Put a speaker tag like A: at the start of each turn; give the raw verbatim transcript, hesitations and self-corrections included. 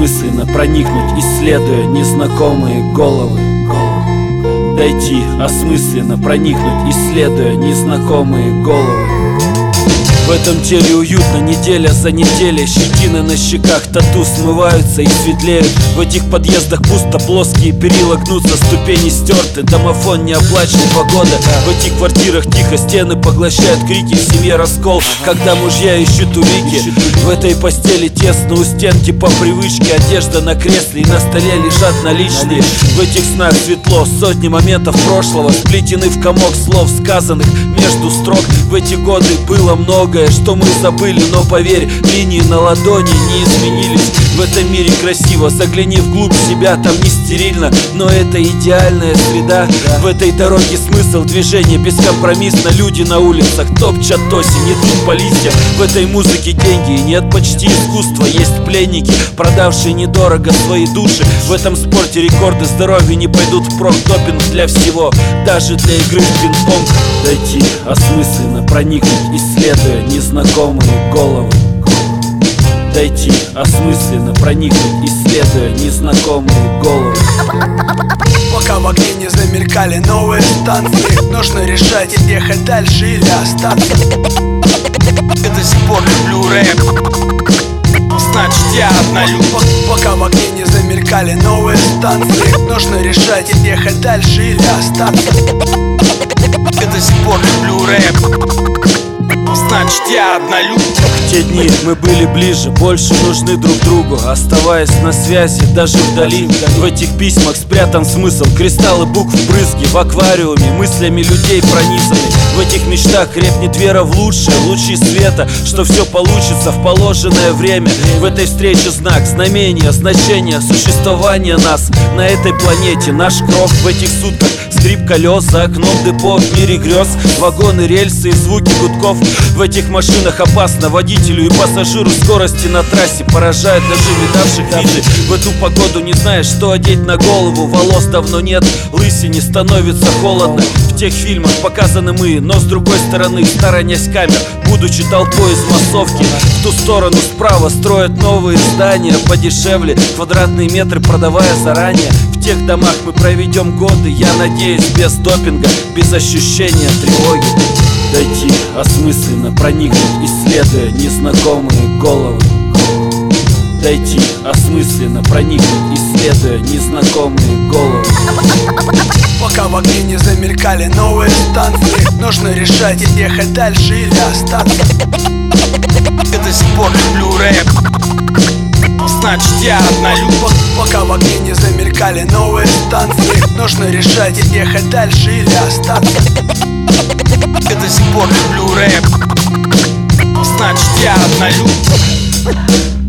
A: осмысленно проникнуть, исследуя незнакомые головы. Дойти, осмысленно проникнуть, исследуя незнакомые головы. В этом теле уютно, неделя за неделей. Щетины на щеках, тату смываются и светлеют. В этих подъездах пусто, плоские перила гнутся, ступени стерты, домофон не оплачен, погода. В этих квартирах тихо, стены поглощают крики, в семье раскол, когда мужья ищут улики. В этой постели тесно у стенки по привычке, одежда на кресле и на столе лежат наличные. В этих снах светло, сотни моментов прошлого сплетены в комок слов, сказанных между строк. В эти годы было многое, что мы забыли, но поверь, линии на ладони не изменились. В этом мире красиво, загляни вглубь себя, там не стерильно, но это идеальная среда. В этой дороге смысл движения бескомпромиссно. Люди на улицах топчат осень, идут по листьям. В этой музыке деньги, нет почти искусства. Есть пленники, продавшие недорого свои души. В этом спорте рекорды здоровья не пойдут впрок. Допинг для всего, даже для игры в пинг-понг. Дойти, осмысленно проникнуть, исследуя незнакомые головы. Дойти, осмысленно проникнуть, исследуя незнакомые головы.
B: Пока в огне не замелькали новые станции, нужно решать, ехать дальше или остаться. Я до сих пор люблю рэп, значит я однолюб. Пока в огне не замелькали новые станции, нужно решать, ехать дальше или остаться. Я до сих пор люблю рэп, значит я однолюб.
A: В те дни мы были ближе, больше нужны друг другу, оставаясь на связи даже вдали. В этих письмах спрятан смысл, кристаллы букв брызги в аквариуме, мыслями людей пронизаны. В этих мечтах крепнет вера в лучшее, в лучи света, что все получится в положенное время. В этой встрече знак, знамение, значение существования нас на этой планете. Наш крок в этих сутках, скрип колес за окном депо в мире грез. Вагоны, рельсы и звуки гудков. В этих машинах опасно водителю и пассажиру. Скорости на трассе поражают даже видавших виды. В эту погоду не знаешь, что одеть на голову. Волос давно нет, лысине становится холодно. В тех фильмах показаны мы, но с другой стороны, сторонясь камер, будучи толпой из массовки. В ту сторону справа строят новые здания подешевле, квадратные метры продавая заранее. В тех домах мы проведем годы, я надеюсь, без допинга, без ощущения тревоги. Дойти, осмысленно проникнуть, исследуя незнакомые головы. Дойти, осмысленно проникнуть, исследуя незнакомые головы.
B: Пока в огне не замелькали новые станции, нужно решать, ехать дальше или остаться. Я до сих пор люблю рэп, значит я однолюб. Пока в огне не замелькали новые станции, нужно решать, ехать дальше или остаться. Я до сих пор люблю рэп, значит я однолюб.